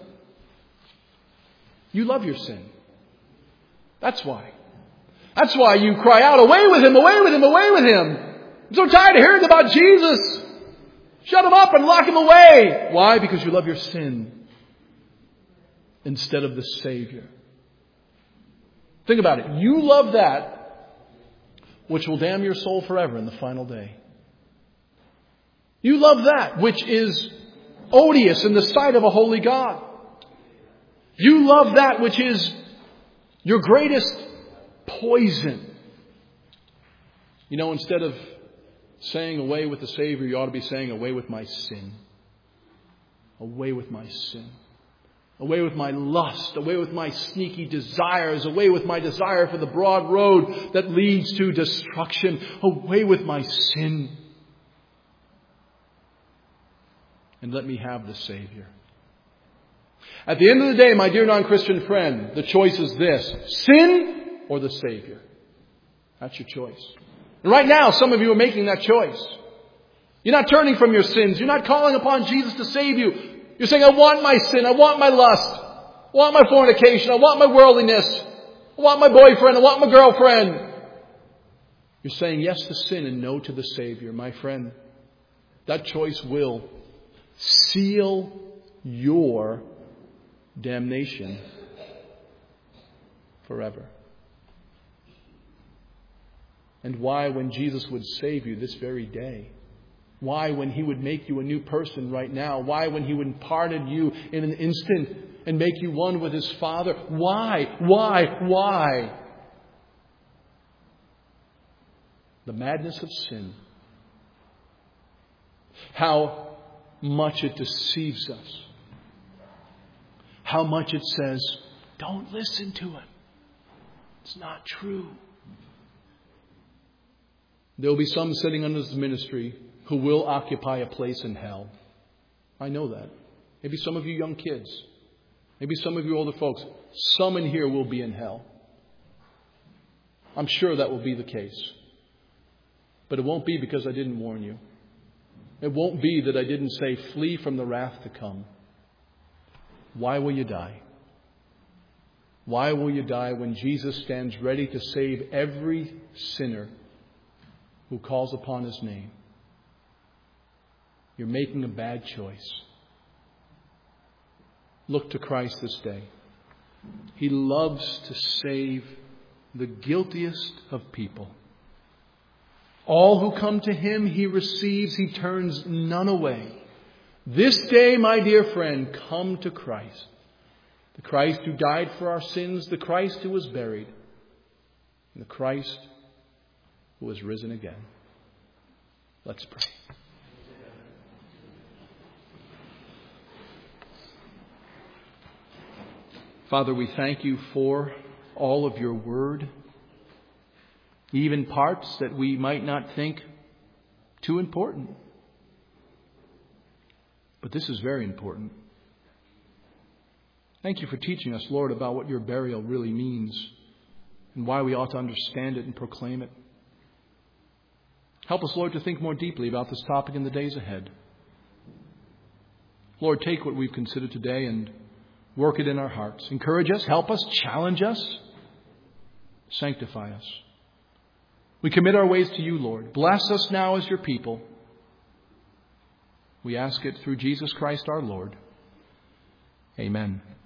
You love your sin. That's why. That's why you cry out, away with Him, away with Him, away with Him. I'm so tired of hearing about Jesus. Shut Him up and lock Him away. Why? Because you love your sin instead of the Savior. Think about it. You love that which will damn your soul forever in the final day. You love that which is odious in the sight of a holy God. You love that which is your greatest poison. You know, instead of saying away with the Savior, you ought to be saying away with my sin. Away with my sin. Away with my lust. Away with my sneaky desires. Away with my desire for the broad road that leads to destruction. Away with my sin. And let me have the Savior. At the end of the day, my dear non-Christian friend, the choice is this: sin or the Savior. That's your choice. And right now, some of you are making that choice. You're not turning from your sins. You're not calling upon Jesus to save you. You're saying, I want my sin. I want my lust. I want my fornication. I want my worldliness. I want my boyfriend. I want my girlfriend. You're saying yes to sin and no to the Savior. My friend, that choice will seal your damnation forever. And why, when Jesus would save you this very day? Why, when He would make you a new person right now? Why, when He would pardon you in an instant and make you one with His Father? Why? Why? The madness of sin. How much it deceives us. How much it says, don't listen to Him. It's not true. There will be some sitting under this ministry who will occupy a place in hell. I know that. Maybe some of you young kids. Maybe some of you older folks. Some in here will be in hell. I'm sure that will be the case. But it won't be because I didn't warn you. It won't be that I didn't say, flee from the wrath to come. Why will you die? Why will you die when Jesus stands ready to save every sinner who calls upon His name? You're making a bad choice. Look to Christ this day. He loves to save the guiltiest of people. All who come to Him, He receives. He turns none away. This day, my dear friend, come to Christ. The Christ who died for our sins, the Christ who was buried, and the Christ who is risen again. Let's pray. Father, we thank You for all of Your word, even parts that we might not think too important. But this is very important. Thank You for teaching us, Lord, about what Your burial really means and why we ought to understand it and proclaim it. Help us, Lord, to think more deeply about this topic in the days ahead. Lord, take what we've considered today and work it in our hearts. Encourage us, help us, challenge us, sanctify us. We commit our ways to You, Lord. Bless us now as Your people. We ask it through Jesus Christ our Lord. Amen.